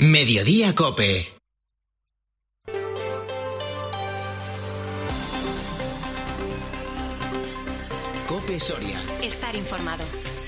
Mediodía COPE. COPE Soria. Estar informado.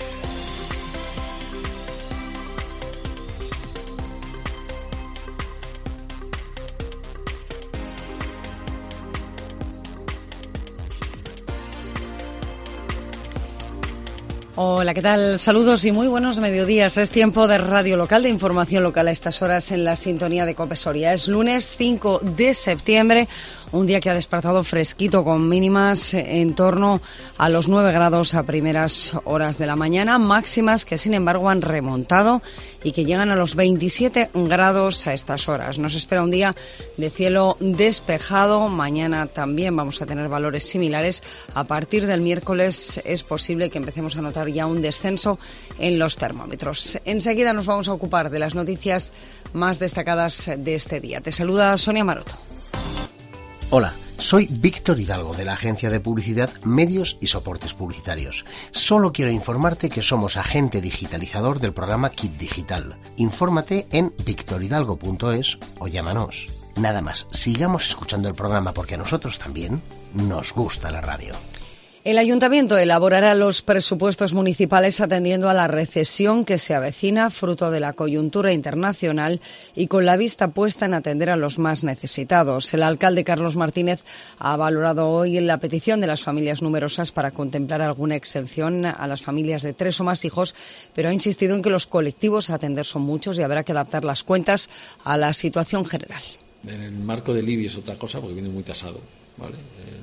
Hola, ¿qué tal? Saludos y muy buenos mediodías. Es tiempo de radio local, de información local a estas horas en la sintonía de COPE Soria. Es lunes 5 de septiembre, un día que ha despertado fresquito con mínimas en torno a los 9 grados a primeras horas de la mañana, máximas que sin embargo han remontado y que llegan a los 27 grados a estas horas. Nos espera un día de cielo despejado. Mañana también vamos a tener valores similares. A partir del miércoles es posible que empecemos a notar ya un descenso en los termómetros. Enseguida nos vamos a ocupar de las noticias más destacadas de este día. Te saluda Sonia Maroto. Hola, soy Víctor Hidalgo de la agencia de publicidad Medios y Soportes Publicitarios. Solo quiero informarte que somos agente digitalizador del programa Kit Digital. Infórmate en victorhidalgo.es o llámanos. Nada más, sigamos escuchando el programa porque a nosotros también nos gusta la radio. El Ayuntamiento elaborará los presupuestos municipales atendiendo a la recesión que se avecina, fruto de la coyuntura internacional y con la vista puesta en atender a los más necesitados. El alcalde Carlos Martínez ha valorado hoy la petición de las familias numerosas para contemplar alguna exención a las familias de 3 o más hijos, pero ha insistido en que los colectivos a atender son muchos y habrá que adaptar las cuentas a la situación general. En el marco del IBI es otra cosa porque viene muy tasado, ¿vale?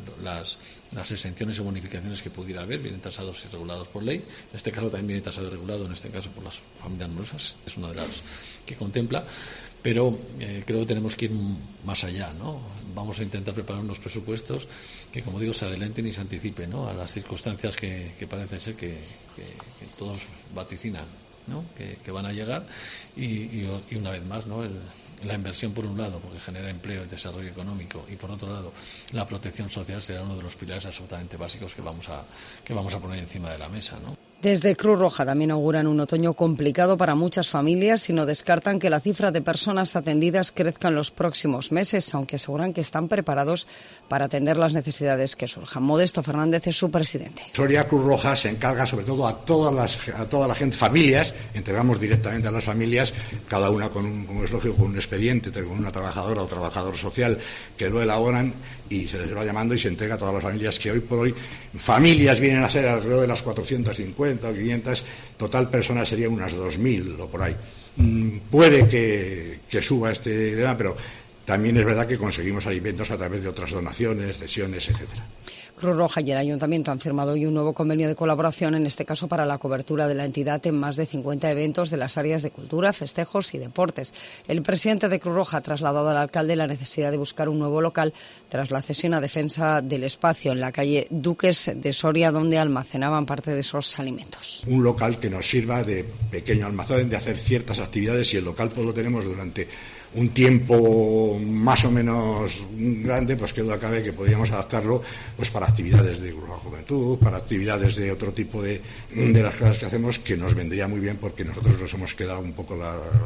Las exenciones o bonificaciones que pudiera haber vienen tasados y regulados por ley. En este caso también viene tasado y regulado, en este caso por las familias numerosas, es una de las que contempla, pero creo que tenemos que ir más allá, ¿no? Vamos a intentar preparar unos presupuestos que, como digo, se adelanten y se anticipen, ¿no?, a las circunstancias que parece ser que todos vaticinan, ¿no?, que van a llegar y una vez más, ¿no?, la inversión por un lado, porque genera empleo y desarrollo económico, y por otro lado la protección social será uno de los pilares absolutamente básicos que vamos a poner encima de la mesa, ¿no? Desde Cruz Roja también auguran un otoño complicado para muchas familias y no descartan que la cifra de personas atendidas crezca en los próximos meses, aunque aseguran que están preparados para atender las necesidades que surjan. Modesto Fernández es su presidente. Soria Cruz Roja se encarga sobre todo a toda la gente, familias, entregamos directamente a las familias, cada una como es lógico, con un expediente, con una trabajadora o trabajador social que lo elaboran y se les va llamando y se entrega a todas las familias, que hoy por hoy familias vienen a ser alrededor de las 450 o 500, total personas serían unas 2.000 o por ahí. Puede que suba este tema, pero también es verdad que conseguimos alimentos a través de otras donaciones, cesiones, etcétera. Cruz Roja y el Ayuntamiento han firmado hoy un nuevo convenio de colaboración, en este caso para la cobertura de la entidad en más de 50 eventos de las áreas de cultura, festejos y deportes. El presidente de Cruz Roja ha trasladado al alcalde la necesidad de buscar un nuevo local tras la cesión a defensa del espacio en la calle Duques de Soria, donde almacenaban parte de esos alimentos. Un local que nos sirva de pequeño almacén, de hacer ciertas actividades, y el local pues lo tenemos durante un tiempo más o menos grande, pues que duda cabe que podríamos adaptarlo pues para actividades de Cruz Roja Juventud, para actividades de otro tipo de las cosas que hacemos, que nos vendría muy bien, porque nosotros nos hemos quedado un poco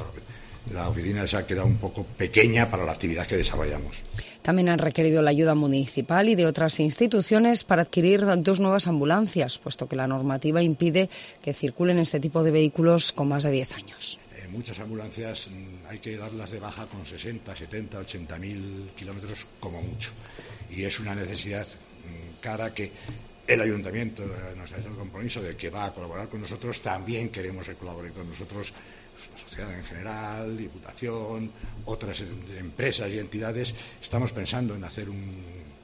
la oficina se ha quedado un poco pequeña para la actividad que desarrollamos. También han requerido la ayuda municipal y de otras instituciones para adquirir 2 nuevas ambulancias, puesto que la normativa impide que circulen este tipo de vehículos con más de 10 años. Muchas ambulancias hay que darlas de baja con 60, 70, 80.000 kilómetros como mucho. Y es una necesidad cara que el Ayuntamiento nos ha hecho el compromiso de que va a colaborar con nosotros. También queremos que colabore con nosotros la sociedad en general, Diputación, otras empresas y entidades. Estamos pensando en hacer un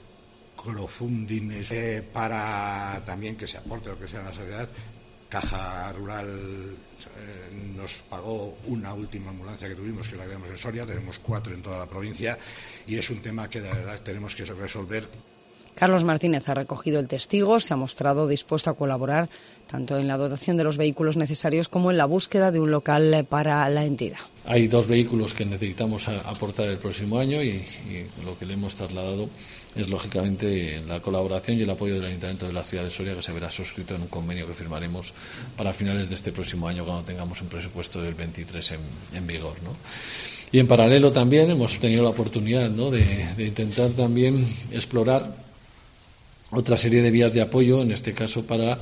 crowdfunding para también que se aporte lo que sea a la sociedad. Caja Rural nos pagó una última ambulancia que tuvimos, que la tenemos en Soria, tenemos 4 en toda la provincia, y es un tema que de verdad tenemos que resolver. Carlos Martínez ha recogido el testigo, se ha mostrado dispuesto a colaborar tanto en la dotación de los vehículos necesarios como en la búsqueda de un local para la entidad. Hay 2 vehículos que necesitamos aportar el próximo año y lo que le hemos trasladado es lógicamente la colaboración y el apoyo del Ayuntamiento de la ciudad de Soria, que se verá suscrito en un convenio que firmaremos para finales de este próximo año, cuando tengamos un presupuesto del 23 en vigor, ¿no? Y en paralelo también hemos tenido la oportunidad, ¿no?, de intentar también explorar otra serie de vías de apoyo, en este caso para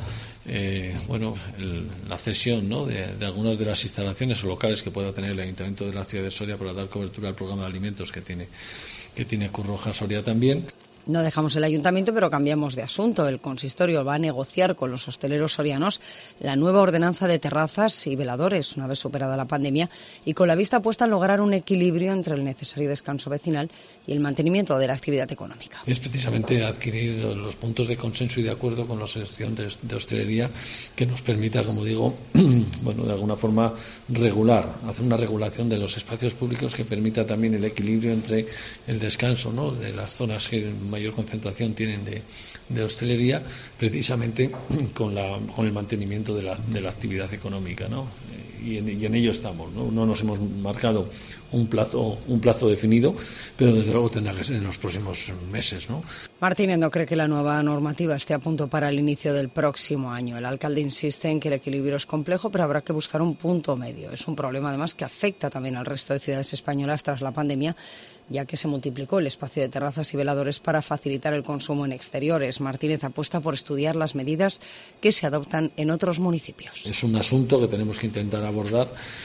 la cesión, ¿no?, de algunas de las instalaciones o locales que pueda tener el Ayuntamiento de la ciudad de Soria para dar cobertura al programa de alimentos que tiene Cruz Roja Soria también. No dejamos el ayuntamiento, pero cambiamos de asunto. El consistorio va a negociar con los hosteleros sorianos la nueva ordenanza de terrazas y veladores, una vez superada la pandemia, y con la vista puesta en lograr un equilibrio entre el necesario descanso vecinal y el mantenimiento de la actividad económica. Es precisamente adquirir los puntos de consenso y de acuerdo con la asociación de hostelería que nos permita, como digo, de alguna forma hacer una regulación de los espacios públicos que permita también el equilibrio entre el descanso, ¿no?, de las zonas que mayor concentración tienen de hostelería, precisamente con el mantenimiento de la actividad económica, ¿no? Y en ello estamos, ¿no? No nos hemos marcado un plazo definido, pero desde luego tendrá que ser en los próximos meses, ¿no? Martínez no cree que la nueva normativa esté a punto para el inicio del próximo año. El alcalde insiste en que el equilibrio es complejo, pero habrá que buscar un punto medio. Es un problema, además, que afecta también al resto de ciudades españolas tras la pandemia, ya que se multiplicó el espacio de terrazas y veladores para facilitar el consumo en exteriores. Martínez apuesta por estudiar las medidas que se adoptan en otros municipios. Es un asunto que tenemos que intentar abordar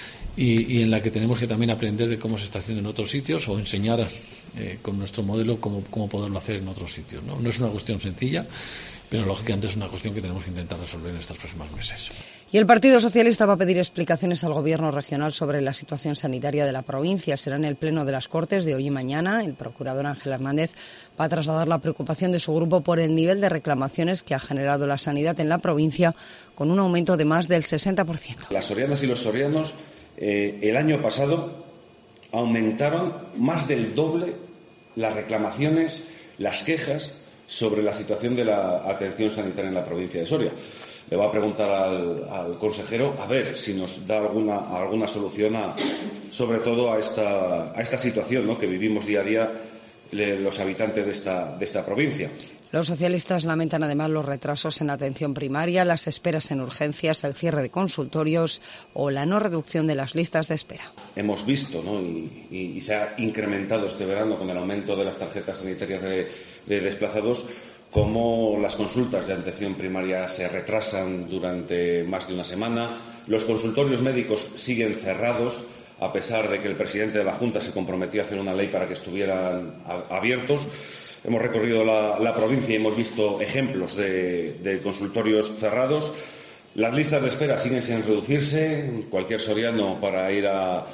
y en la que tenemos que también aprender de cómo se está haciendo en otros sitios o enseñar con nuestro modelo cómo poderlo hacer en otros sitios, ¿no? No es una cuestión sencilla, pero lógicamente es una cuestión que tenemos que intentar resolver en estos próximos meses. Y el Partido Socialista va a pedir explicaciones al Gobierno regional sobre la situación sanitaria de la provincia. Será en el Pleno de las Cortes de hoy y mañana. El procurador Ángel Hernández va a trasladar la preocupación de su grupo por el nivel de reclamaciones que ha generado la sanidad en la provincia, con un aumento de más del 60%. Las sorianas y los sorianos el año pasado aumentaron más del doble las reclamaciones, las quejas sobre la situación de la atención sanitaria en la provincia de Soria. Le voy a preguntar al consejero a ver si nos da alguna solución sobre todo a esta situación, ¿no?, que vivimos día a día los habitantes de esta provincia. Los socialistas lamentan además los retrasos en la atención primaria, las esperas en urgencias, el cierre de consultorios o la no reducción de las listas de espera. Hemos visto, ¿no?, y se ha incrementado este verano con el aumento de las tarjetas sanitarias de desplazados, cómo las consultas de atención primaria se retrasan durante más de una semana, los consultorios médicos siguen cerrados, a pesar de que el presidente de la Junta se comprometió a hacer una ley para que estuvieran abiertos. Hemos recorrido la provincia y hemos visto ejemplos de consultorios cerrados. Las listas de espera siguen sin reducirse. Cualquier soriano para ir a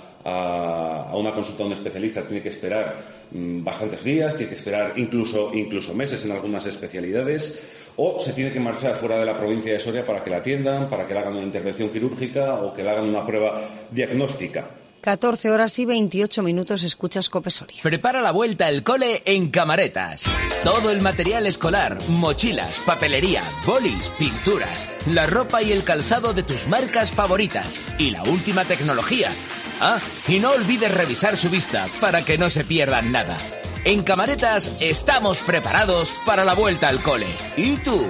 una consulta a un especialista tiene que esperar bastantes días, tiene que esperar incluso meses en algunas especialidades, o se tiene que marchar fuera de la provincia de Soria para que la atiendan, para que le hagan una intervención quirúrgica o que le hagan una prueba diagnóstica. 14 horas y 28 minutos, escuchas COPE Soria. Prepara la vuelta al cole en Camaretas. Todo el material escolar, mochilas, papelería, bolis, pinturas, la ropa y el calzado de tus marcas favoritas y la última tecnología. Ah, y no olvides revisar su vista para que no se pierdan nada. En Camaretas estamos preparados para la vuelta al cole. ¿Y tú?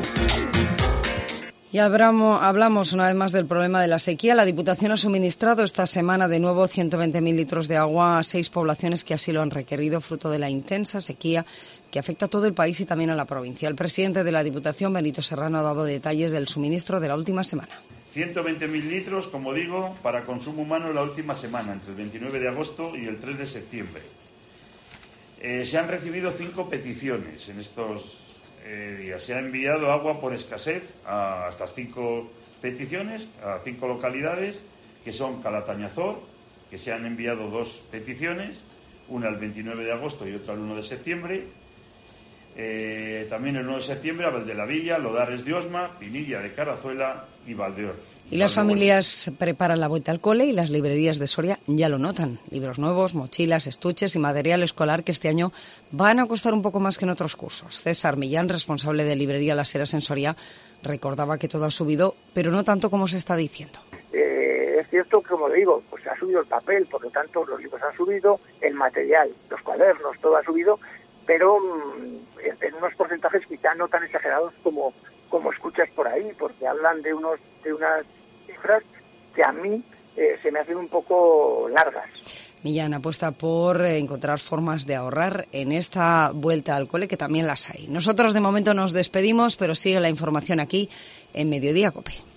Y hablamos una vez más del problema de la sequía. La Diputación ha suministrado esta semana de nuevo 120.000 litros de agua a 6 poblaciones que así lo han requerido, fruto de la intensa sequía que afecta a todo el país y también a la provincia. El presidente de la Diputación, Benito Serrano, ha dado detalles del suministro de la última semana. 120.000 litros, como digo, para consumo humano la última semana, entre el 29 de agosto y el 3 de septiembre. Se han recibido 5 peticiones en estos días. Se ha enviado agua por escasez a estas 5 peticiones, a 5 localidades, que son Calatañazor, que se han enviado 2 peticiones, una el 29 de agosto y otra el 1 de septiembre. También el 1 de septiembre a Valdelavilla, Lodares de Osma, Pinilla de Carazuela y Valdeor. Y las familias preparan la vuelta al cole y las librerías de Soria ya lo notan. Libros nuevos, mochilas, estuches y material escolar que este año van a costar un poco más que en otros cursos. César Millán, responsable de Librería Las Heras en Soria, recordaba que todo ha subido, pero no tanto como se está diciendo. Es cierto que, como digo, pues ha subido el papel, por lo tanto los libros han subido, el material, los cuadernos, todo ha subido, pero en unos porcentajes quizá no tan exagerados como escuchas por ahí, porque hablan de unas cifras que a mí se me hacen un poco largas. Millán apuesta por encontrar formas de ahorrar en esta vuelta al cole, que también las hay. Nosotros de momento nos despedimos, pero sigue la información aquí en Mediodía COPE.